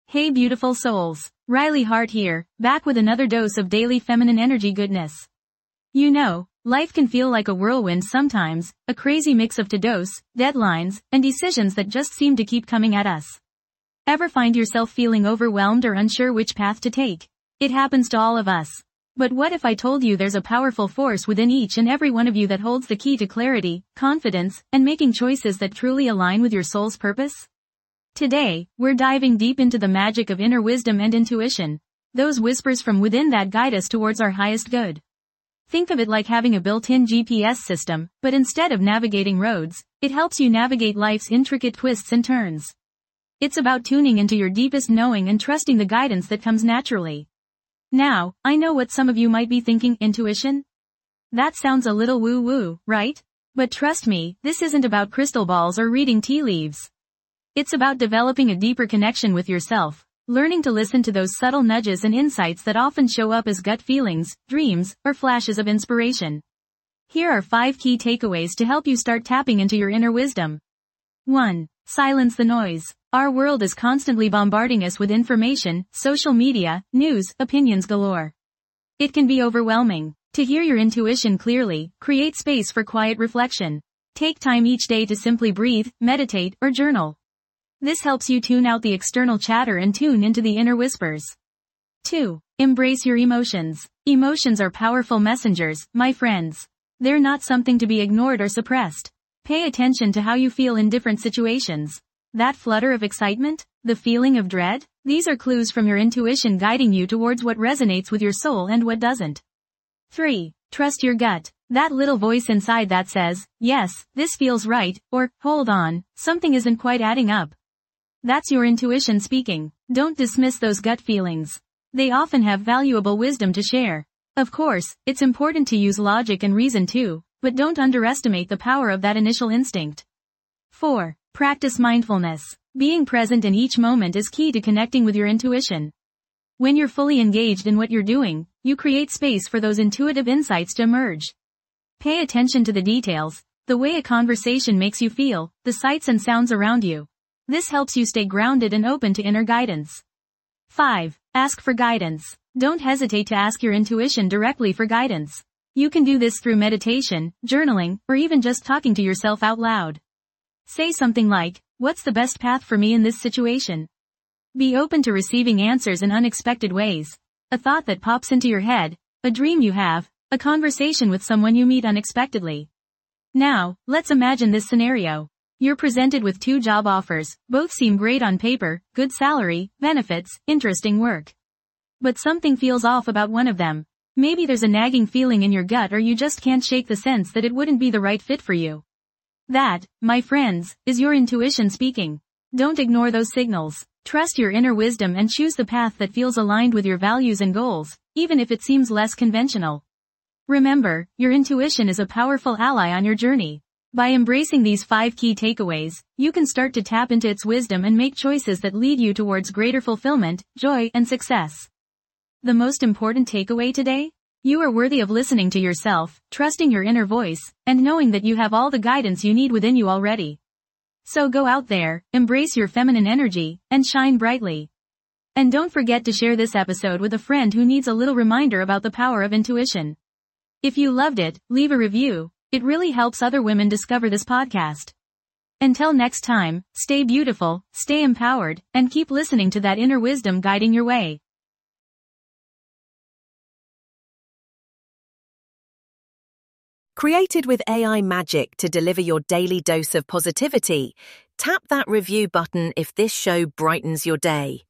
Hey beautiful souls, Riley Hart here, back with another dose of daily feminine energy goodness. You know, life can feel like a whirlwind sometimes, a crazy mix of to-dos, deadlines, and decisions that just seem to keep coming at us. Ever find yourself feeling overwhelmed or unsure which path to take? It happens to all of us. But what if I told you there's a powerful force within each and every one of you that holds the key to clarity, confidence, and making choices that truly align with your soul's purpose? Today, we're diving deep into the magic of inner wisdom and intuition, those whispers from within that guide us towards our highest good. Think of it like having a built-in GPS system, but instead of navigating roads, it helps you navigate life's intricate twists and turns. It's about tuning into your deepest knowing and trusting the guidance that comes naturally. Now, I know what some of you might be thinking, intuition? That sounds a little woo-woo, right? But trust me, this isn't about crystal balls or reading tea leaves. It's about developing a deeper connection with yourself, learning to listen to those subtle nudges and insights that often show up as gut feelings, dreams, or flashes of inspiration. Here are 5 key takeaways to help you start tapping into your inner wisdom. 1. Silence the noise. Our world is constantly bombarding us with information, social media, news, opinions galore. It can be overwhelming. To hear your intuition clearly, create space for quiet reflection. Take time each day to simply breathe, meditate, or journal. This helps you tune out the external chatter and tune into the inner whispers. 2. Embrace your emotions. Emotions are powerful messengers, my friends. They're not something to be ignored or suppressed. Pay attention to how you feel in different situations. That flutter of excitement? The feeling of dread? These are clues from your intuition guiding you towards what resonates with your soul and what doesn't. 3. Trust your gut. That little voice inside that says, yes, this feels right, or, hold on, something isn't quite adding up. That's your intuition speaking. Don't dismiss those gut feelings. They often have valuable wisdom to share. Of course, it's important to use logic and reason too, but don't underestimate the power of that initial instinct. 4. Practice mindfulness. Being present in each moment is key to connecting with your intuition. When you're fully engaged in what you're doing, you create space for those intuitive insights to emerge. Pay attention to the details, the way a conversation makes you feel, the sights and sounds around you. This helps you stay grounded and open to inner guidance. 5. Ask for guidance. Don't hesitate to ask your intuition directly for guidance. You can do this through meditation, journaling, or even just talking to yourself out loud. Say something like, what's the best path for me in this situation? Be open to receiving answers in unexpected ways. A thought that pops into your head, a dream you have, a conversation with someone you meet unexpectedly. Now, let's imagine this scenario. You're presented with 2 job offers, both seem great on paper, good salary, benefits, interesting work. But something feels off about one of them. Maybe there's a nagging feeling in your gut or you just can't shake the sense that it wouldn't be the right fit for you. That, my friends, is your intuition speaking. Don't ignore those signals. Trust your inner wisdom and choose the path that feels aligned with your values and goals, even if it seems less conventional. Remember, your intuition is a powerful ally on your journey. By embracing these 5 key takeaways, you can start to tap into its wisdom and make choices that lead you towards greater fulfillment, joy, and success. The most important takeaway today? You are worthy of listening to yourself, trusting your inner voice, and knowing that you have all the guidance you need within you already. So go out there, embrace your feminine energy, and shine brightly. And don't forget to share this episode with a friend who needs a little reminder about the power of intuition. If you loved it, leave a review. It really helps other women discover this podcast. Until next time, stay beautiful, stay empowered, and keep listening to that inner wisdom guiding your way. Created with AI magic to deliver your daily dose of positivity, tap that review button if this show brightens your day.